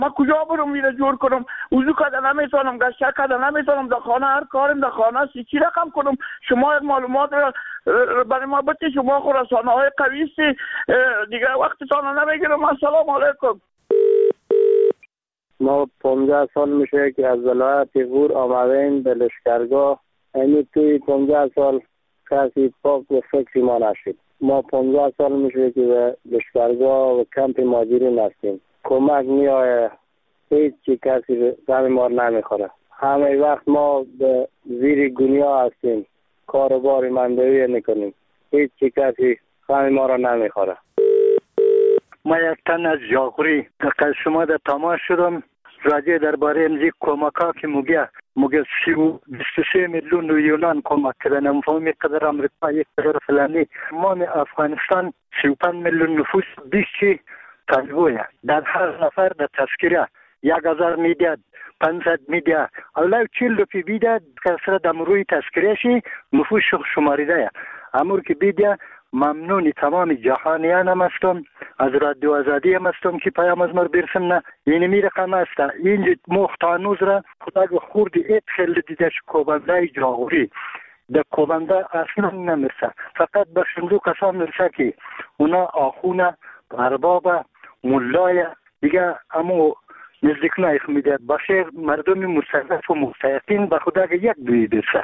من کجا برم میره جور کنم؟ وضو کردن نمیتونم، گشت کردن نمیتونم، در خانه هر کارم در خانه است. چی رقم کنم؟ شما معلومات برای ما بده. شما خود رسانه های قوی هستی، دیگه وقتتان نمیگیرم. السلام علیکم. ما 15 سال میشه که از ولایت غور آمدیم به لشکرگاه. یعنی توی 15 سال کسی پاک و فکری ما نشد. ما 15 سال میشه که به لشکرگاه و کمپ مهاجرین هستیم. کمک میآید، هیچ چی کسی غم ما نمیخوره. همه وقت ما به زیر گنیا هستیم، کاروبار مندوی نکنیم، هیچ چی کسی غم ما را نمیخوره. ما یک تن از جاغوری که شما در تماس شدم راجع درباره امزی کمک ها که میگه 23 میلیون یونان کمک کردن. مفهومی قدر امریکا یک قدر فلانی. ما افغانستان 35 میلیون نفوس 20 تنبویه. در هر نفر در تذکره 1000 میده، 500 میده، اولا 40 روپی بیده کسر دم روی تذکرهشی نفوس شماریده. امور که بیده ممنونی تمام جهانیان هم هستم، از رادیو آزادی هم هستم که پیام از مر برسم. نه یعنی می رقم هست اینجا مختانوز را خدا خوردی ایت خیلی دیده چه کوبنده جاغوری در کوبنده اصلا نمیرسه، فقط به شندو کسان میرسه که اونا آخونه اربابه ملای دیگه امو نزدیک نایخ میده. باشه مردم مستضعف و مستحقین به خدا یک دوی برسه.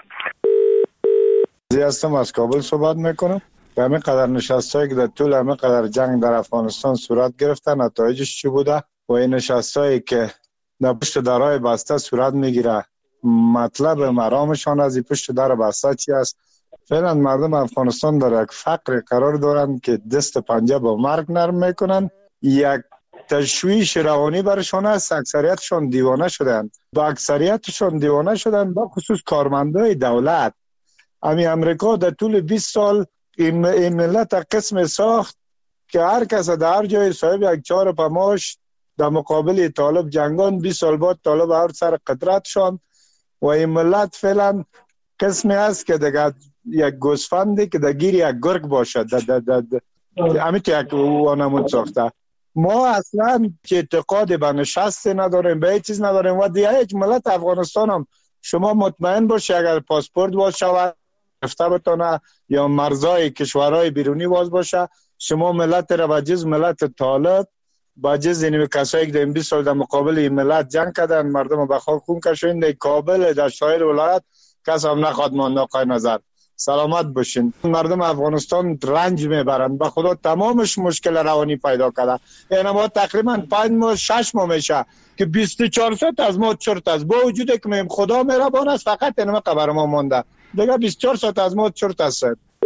هستم از کابل صحبت میکنم. به همین قدر نشستایی که در طول همین قدر جنگ در افغانستان صورت گرفته نتایجش چی بوده و این نشستایی که در پشت درهای بسته صورت میگیره مطلب مرامشان از این پشت در بسته چی است؟ فعلا مردم افغانستان در یک فقر قرار دارند که دست پنجه با مرگ نرم میکنن. یک تشویش روانی برشان است. اکثریتشان دیوانه شدند. با اکثریتشان دیوانه شدند، با خصوص کارمندای دولت. امی امریکا در طول 20 سال این ملت قسم ساخت که هر کس در هر جای صاحب یک 4 پماش در مقابل طالب جنگان. 20 سال بعد طالب هر سر قدرت شان و این ملت فعلا قسمی است که دیگه یک گوسفندی که در گیر یک گرگ باشد. امیت یک وانمود ساخته. ما اصلا که اعتقاد به نشست نداریم، به هیچ چیز نداریم و دیگه هیچ ملت افغانستان هم شما مطمئن باشه اگر پاسپورت باز شود گرفته بتونه یا مرزای کشورهای بیرونی باز باشه، شما ملت را به جز ملت طالب با جز این کسایی که 20 سال در مقابل این ملت جنگ کردن، مردم به خاک خون کشیدن، در کابل در سایر ولایت کس هم نخواد مانده. آقای نظر سلامت باشین. مردم افغانستان رنج میبرند، به خدا تمامش مشکل روانی پیدا کرده. یعنی ما تقریبا 5 ماه 6 ماه میشه که 24 ساعت از ما چرت است، با وجودی که میم خدا مهربان است فقط اینم خبر ما مونده دیگه 24 ساعت از ما چرت است.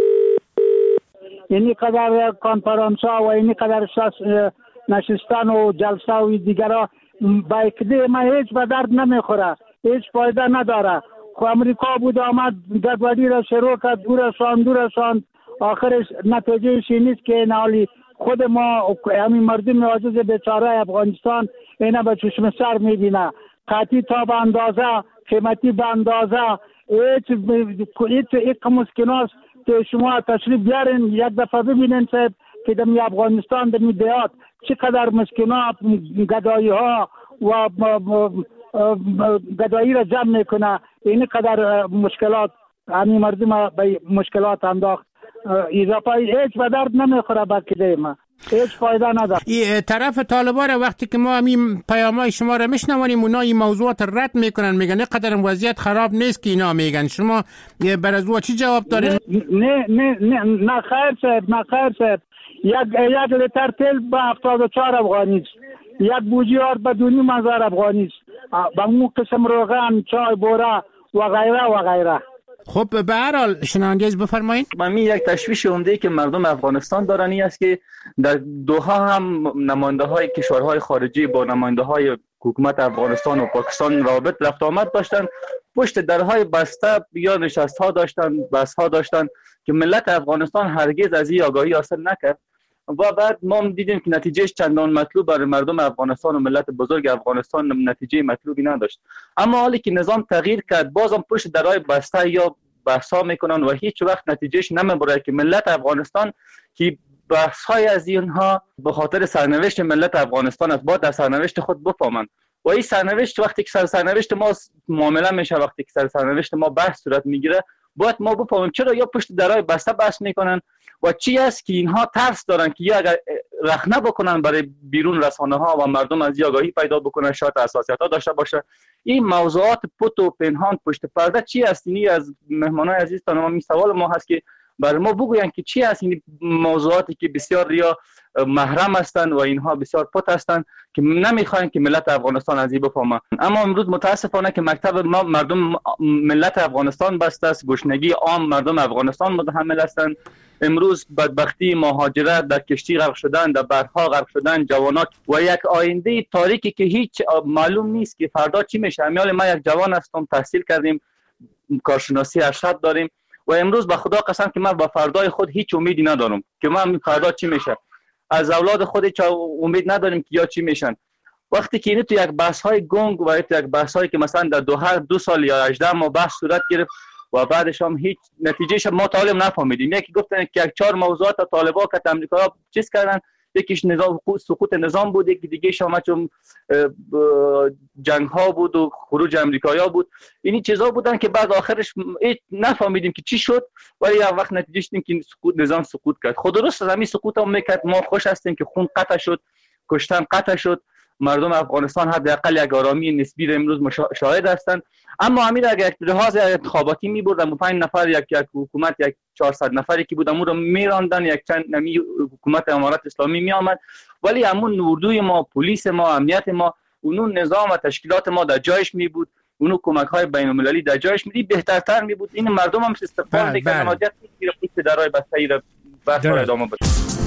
اینی قدر کنفرانس ها و اینی قدر نشستن و جلسه و دیگرها با اکده ما هیچ به درد نمیخوره، هیچ فایده نداره. خو امریکا بود آمد گدوادی را شروع کرد، دور رساند، آخرش نتیجهش نیست که نالی خود ما همین مردم عاجز بیچاره افغانستان اینا به چشم سر میبینه. قطعی تا به اندازه، قیمتی به اندازه، هیچ مسکناست که شما تشریف بیارین یک دفعه ببینین صاحب که در افغانستان در دیات چقدر مسکنات گدایی ها و گدایی را جمع میکنه. این قدر مشکلات همین مردم به مشکلات انداخت. اضافه هیچ به درد نمیخوره با کده ما، هیچ فایده نداره. این طرف طالبان وقتی که ما همین پیامای شما را میشنوانیم اونا این موضوعات رد میکنن، میگن اینقدر وضعیت خراب نیست که اینا میگن. شما بر از چی جواب دارین؟ نه خیر صاحب یک لیتر تیل به 74 افغانی است، یک بوجی آرد به 2,500 افغانی است، به اون قسم روغن، چای، بوره و غیره. خب به هر حال شنوندگیز بفرمایید. من یک تشویش عمده که مردم افغانستان دارن این است که در دوحه هم نماینده های کشورهای خارجی با نماینده های حکومت افغانستان و پاکستان رابط رفت آمد داشتن، پشت درهای بسته یا نشست ها داشتن، بحث ها داشتن که ملت افغانستان هرگز از این آگاهی حاصل نکرد و بعد ما دیدیم که نتیجهش چندان مطلوب برای مردم افغانستان و ملت بزرگ افغانستان نتیجه مطلوبی نداشت. اما حالی که نظام تغییر کرد بازم پشت درهای بسته یا بحثا میکنن و هیچ وقت نتیجهش نمیبره که ملت افغانستان که بحث های از اینها به خاطر سرنوشت ملت افغانستان است، باید در سرنوشت خود بفهمند و این سرنوشت وقتی که سرنوشت ما معامله میشه، وقتی که سرنوشت ما بحث صورت میگیره، باید ما بفهمیم چرا یا پشت درای بسته بحث میکنن و چی است که اینها ترس دارن که یا اگر رخنه بکنن برای بیرون رسانه ها و مردم از آگاهی پیدا بکنن، شاید حساسیت ها داشته باشه. این موضوعات پت و پنهان پشت پرده چی است؟ اینی از مهمانای عزیز تا این سوال ما هست که برای ما بگوین که چی است این موضوعاتی که بسیار ریا محرم هستند و اینها بسیار پت هستند که نمیخواین که ملت افغانستان از این بفهمه. اما امروز متاسفانه که مکتب ما مردم ملت افغانستان بسته است، گشنگی عام مردم افغانستان متحمل هستند. امروز بدبختی، مهاجرت، در کشتی غرق شدن، در بحرها غرق شدن جوانات و یک آینده تاریکی که هیچ معلوم نیست که فردا چی میشه. امیال ما یک جوان هستم، تحصیل کردیم، کارشناسی ارشد داریم و امروز به خدا قسم که من با فردای خود هیچ امیدی ندارم که من فردا چی میشه. از اولاد خود هیچ امید نداریم که یا چی میشن. وقتی که اینو تو یک بحث های گنگ و تو یک بحث هایی که مثلا در 2 سال یا 18 ماه بحث صورت گرفت و بعدش هم هیچ نتیجهش ما طالب نفهمیدیم. یکی گفتن که یک 4 موضوعات طالبا که امریکا چیز کردن، یکیش نظام سقوط نظام بود، یکی دیگه شما چون جنگ ها بود و خروج امریکایی‌ها بود. این چیزا بودن که بعد آخرش نفهمیدیم که چی شد ولی یک وقت نتیجهش این که نظام سقوط کرد. خود درست همین سقوط هم میکرد. ما خوش هستیم که خون قطع شد، کشتن قطع شد، مردم افغانستان حداقل یک آرامی نسبی را امروز شاهد هستند. اما همین اگر یک لحاظ انتخاباتی می‌بردن 5 نفر یک حکومت یک 400 نفری که بود امون رو میراندن، یک چند نمی حکومت امارت اسلامی میآمد، ولی همون اردوی ما، پلیس ما، امنیت ما، اون نظام و تشکیلات ما در جایش می بود، اون کمک‌های بین‌المللی در جایش می بهترتر می بود. این مردم هم استقبال می‌کردن. حاجت نیست که درای بسته‌ای را بحث ادامه بده.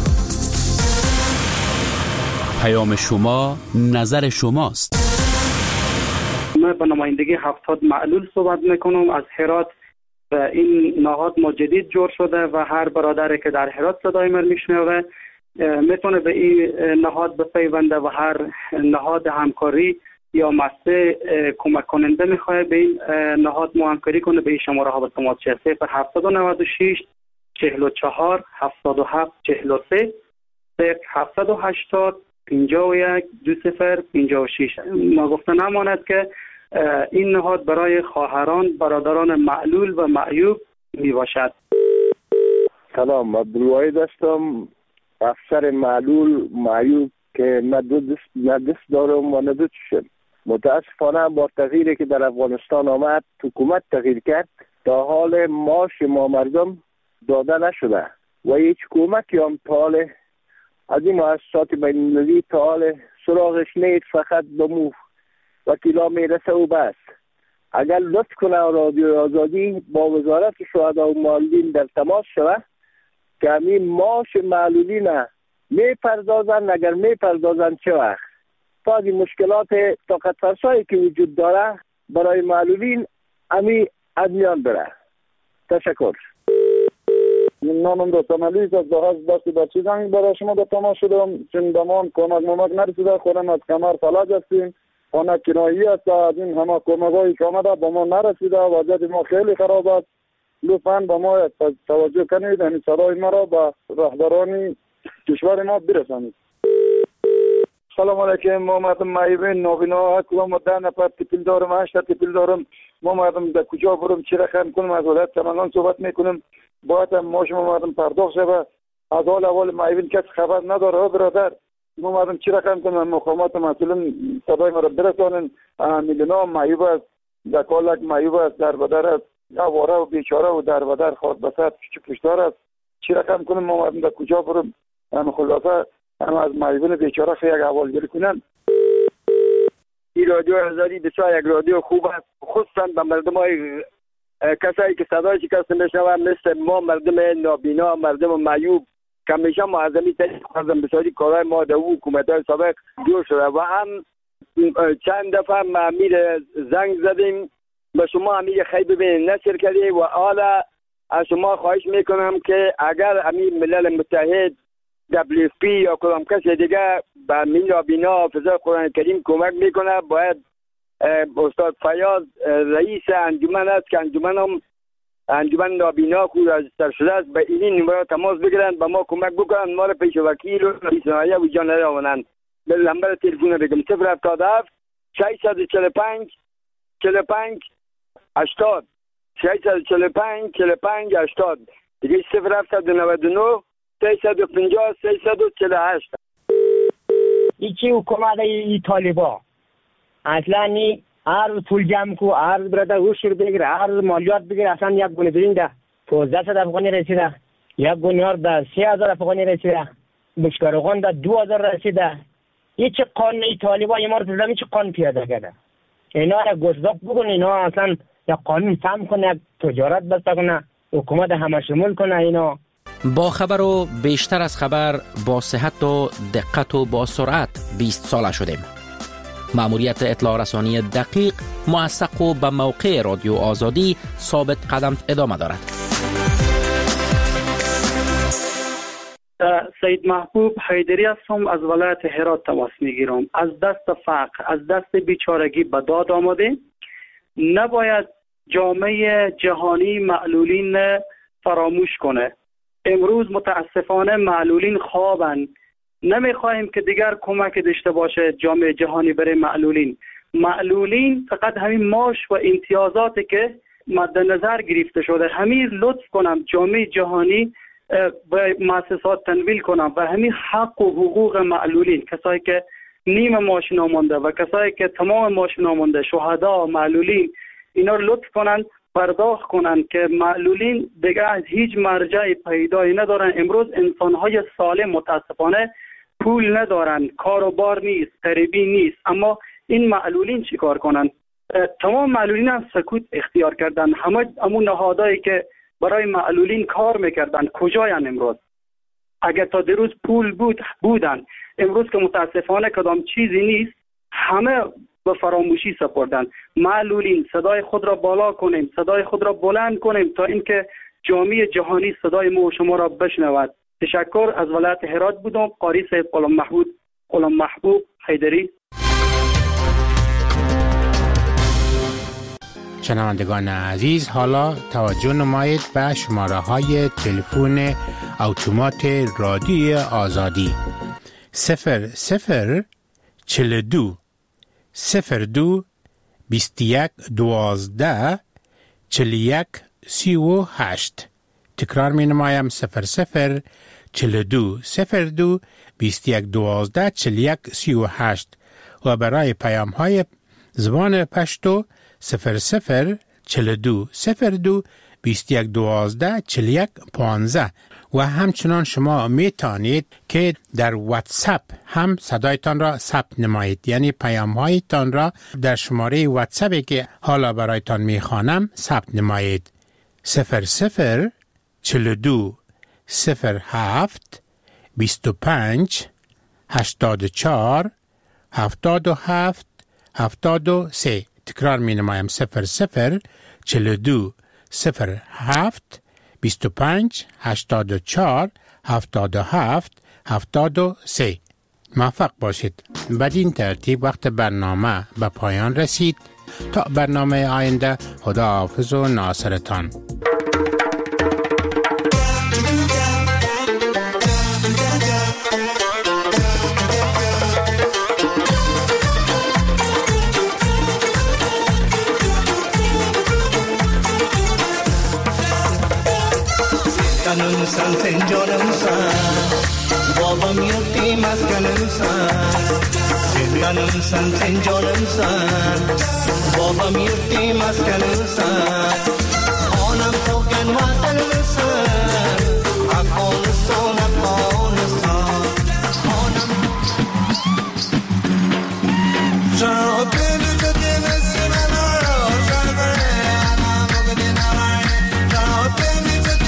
پیام شما، نظر شماست. من به نمایندگی 70 معلول صحبت میکنم از هرات. این نهاد ما جدید جور شده و هر برادری که در هرات صدای من میشنوه میتونه به این نهاد بپیونده و هر نهاد همکاری یا مؤسسه کمک کننده میخواد به این نهاد همکاری کنه به این شماره ها به تماس 0796 44 77 43 780 51 2056. ما گفته نماند که این نهاد برای خواهران برادران معلول و معیوب می باشد. سلام، عبدالواحد هستم. افسر معلول معیوب که نه دست دارم و نه دو چشم. متاسفانه با تغییری که در افغانستان آمد حکومت تغییر کرد، تا حال معاش ما مردم داده نشده و هیچ کمکی هم تا حال از این مؤسسات بین‌المللی تا حال سراغش نیست. فقط به مو وکیلا میرسه و بس. اگر لطف کنه رادیو آزادی با وزارت شهدا و معلولین در تماس شود که همین معاش معلولین میپردازن، اگر میپردازن چه وقت تا این مشکلات طاقت فرسایی که وجود داره برای معلولین همین از میان بره. تشکر. نامم دکتر ملیس از دهاز دستی بچی زنگ برای شما به تماس شدم چون دمان کمک نرسیده. خودم از کمر فلج هستیم، خانه کنایی است. از این همه کمک‌هایی که آمده با ما نرسیده. وضعیت ما خیلی خراب است. لطفاً به ما توجه کنید، این صدای ما را به رهبران کشور ما برسانید. سلام علیکم. ما مردم معیوبین نابینا هستم. 10 نفر تپیل دارم، 8 تپیل دارم. ما مردم در کجا برم چی رقم کنم؟ از ولایت سمنگان صحبت میکنم. باید هم ما شما مردم پرداخت شود. از حال اول معیوبین کسی خبر نداره. برادر ما مردم چی رقم کنم؟ مقامات مسئولین صدای ما را برسانن. میلیون معیوب است، در کالک معیوب است، در بدر است، آواره و بیچاره و در بدر خود بسات پشتار است. چی رقم کنم؟ ما مردم در کجا برم؟ خلاصه هم از معیوبین بیچاره یک احوالگیری کنن. این رادیو آزادی بسیار یک رادیو خوب است، خصوصا به مردمای کسایی که صدایش کسی میشنوه مثل ما مردم نابینا، مردم معیوب که همیشه معظمی تحریک کردن بسیاری کارهای ما در حکومت‌های سابق جور شده و هم چند دفعه امیر زنگ زدیم به شما امیر خیلی ببینید نشر کردی و حالا از شما خواهش میکنم که اگر امیر ملل متحد WFP یا کدام کسی دیگه به امیر نابینا حافظه قرآن کریم کمک میکنه، باید استاد فیاض رئیس انجمن است که انجمن هم انجمن نابینا خود از سرشده است به این نمره تماس بگیرند به ما کمک بکنند ما را پیش وکیل و رئیس نهایه و جان آورند. به نمبر تلفن بگم 077 645 45 80 645 45 80 دیگه 0799 350 348. ایچی حکومت ای طالبا اصلا نی هر روز پول جمع کو، هر روز برده گوشت بگیره، هر روز مالیات بگیره. اصلا یک گونه برین ده 1500 افغانی رسیده، یک گونه ده 3000 افغانی رسیده، بشکارغان ده 2000 رسیده. این چه قانونی طالبا ما رو زمین چه قانون پیاده کرده؟ اینا را گزارش بکنه، اینا اصلا یک قانون فهم کنه، یک تجارت بسته کنه، حکومت همه شمول کنه. اینا با خبر و بیشتر از خبر، با صحت و دقت و با سرعت 20 ساله شدیم. مأموریت اطلاع رسانی دقیق، موثق و به موقع رادیو آزادی ثابت قدم ادامه دارد. سید محبوب حیدری هستم، از ولایت هرات تماس میگیرم. از دست فقر، از دست بیچارگی به داد آمده. نباید جامعه جهانی معلولین فراموش کنه. امروز متاسفانه معلولین خوابن. نمیخواهیم که دیگر کمک داشته باشه جامعه جهانی برای معلولین. معلولین فقط همین معاش و امتیازاتی که مد نظر گرفته شده، همین لطف کنم جامعه جهانی به مؤسسات تنویل کنم و همین حق و حقوق معلولین، کسایی که نیم معاش نامونده و کسایی که تمام معاش نامونده، شهدا، معلولین، اینا لطف کنن پرداخت کنن که معلولین دیگه از هیچ مرجع پیدایی ندارن. امروز انسان‌های سالم متاسفانه پول ندارن، کار و بار نیست، غریبی نیست. اما این معلولین چی کار کنن؟ تمام معلولین هم سکوت اختیار کردن. همون نهادهایی که برای معلولین کار میکردن کجاین امروز؟ اگر تا دیروز پول بودن، امروز که متاسفانه کدام چیزی نیست، همه به فراموشی سپردن. معلولین صدای خود را بالا کنیم، صدای خود را بلند کنیم تا اینکه جامعه جهانی صدای ما و شما را بشنود. تشکر. از ولایت هرات بودم، قاری سید غلام محبوب حیدری. شنوندگان عزیز، حالا توجه نمایید به شماره های تلفن اتومات رادیو آزادی 00 42 02 21 12 41 38. تکرار می نمایم 00 42 02 21 12 41 38 و برای پیام های زبان پشتو 00 42 02 21 12 41 15. و همچنان شما می توانید که در واتساپ هم صدایتان را ثبت نمایید، یعنی پیام هایتان را در شماره واتساپی که حالا برایتان می خوانم ثبت نمایید 00 42 07 25 84 77 73. تکرار می نمایم 00 42 07 25 84 77 73. موفق باشید. بدین ترتیب وقت برنامه به پایان رسید. تا برنامه آینده، خداحافظ و ناصرتان. Kanun san senjoram san, babam yuti mas kanun san. Kanun san senjoram san, babam yuti mas kanun san. Onam token watan san, Afghanistan, Afghanistan. Onam. Jabin jodi nasmana, jabin anam bedina. Jabin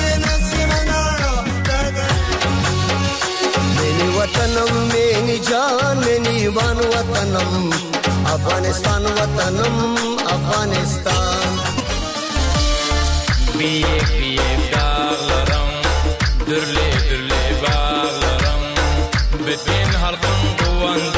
वतनम मेरी जान मेरी वान वतनम अफगानिस्तान वतनम Afghanistan biye dağlarım dürle bağlarım bütün halkın duvan